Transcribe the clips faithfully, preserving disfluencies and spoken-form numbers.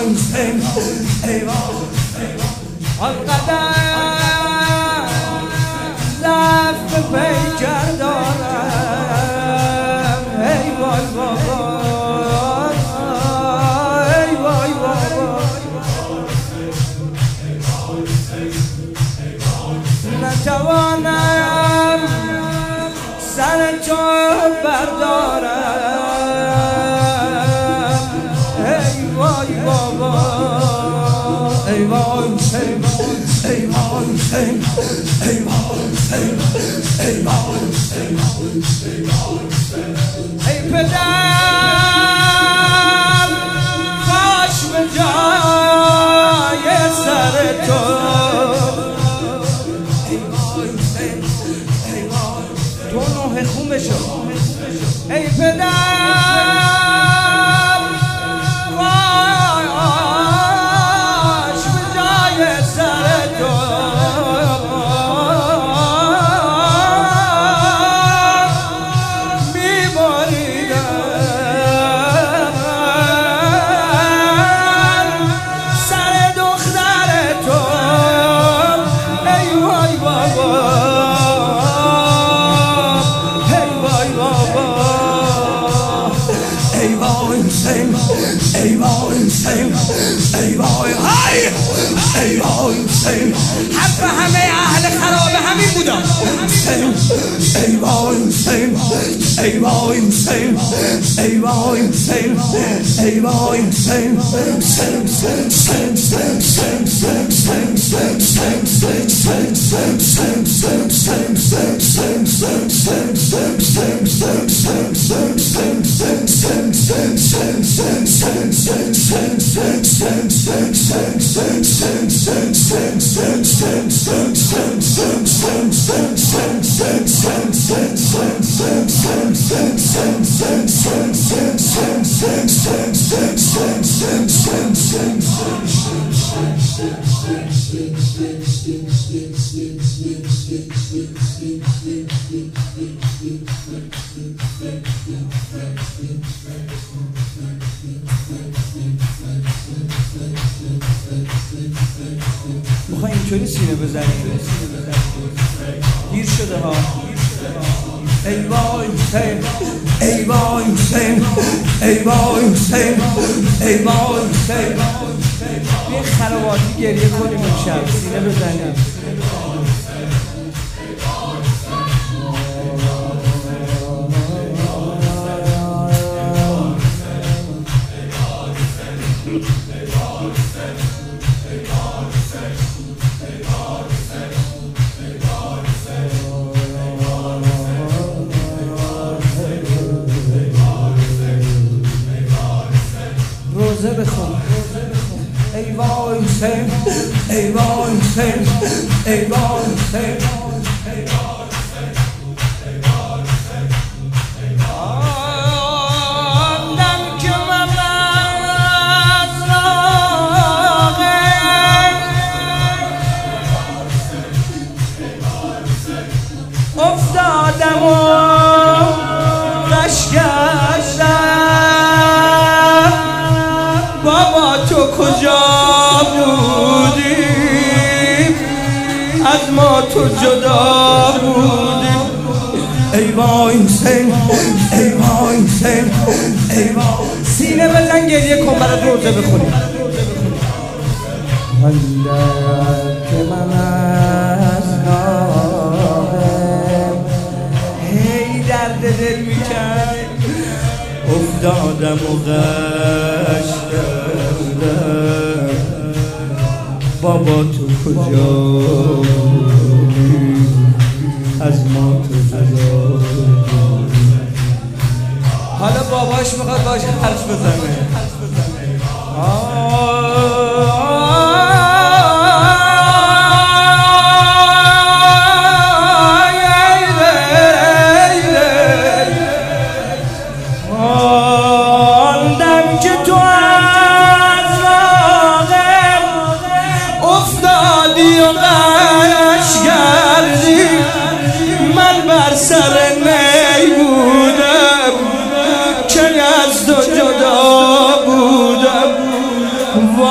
حسین ای وای آنقدر ضعف پیکر دارم ای وای بابا ای وای بابا نتوانم سر تو بردارم ای وای بابا ای وای حسین ای وای حسین ای وای حسین ای وای ای پدر کاش به جای سر تو تو نوح خون بشو ای پدر کاش به جای سر تو میبریدم سر دختر تو ای وای بابا ای وای حسین ای وای حسین ای وای های ای وای حسین حق همه اهل خرابه همین بودم حسین ای وای حسین ای وای حسین ای وای حسین ای وای حسین حسین حسین حسین میخوای اینطوری سینه بزنیم گیر شده ها ای وای حسین ای وای حسین ای وای حسین ای وای حسین بیا خراباتی گریه کنیم امشب سینه بزنیم روزه بخون ای وای حسین ای وای حسین ای وای حسین آدم که من از راه افتادم و غش کردم بابا تو کجا بودی از ما تو جدا بودی ای وای حسین ای وای حسین ای وای سینه بزن گریه کن برات روزه بخونیم که من از راهم هی درد دل میکرد افتادم و غش کردم بابا تو کجا بودی از ما تو جدا حالا باباش میخواد باش حرف بزنه سر نی بودم که از تو جدا بودم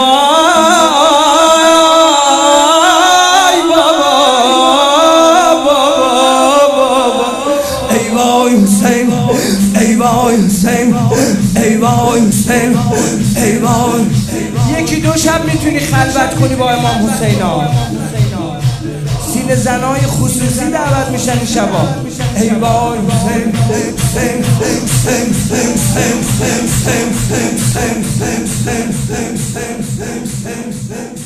وای حسین ای وای حسین ای وای حسین ای وای. یکی دو شب میتونی خلوت کنی با امام حسینا، سینه زنای خصوصی دعوت میشن این شبا. ای وای حسین حسین حسین حسین حسین حسین حسین حسین حسین حسین حسین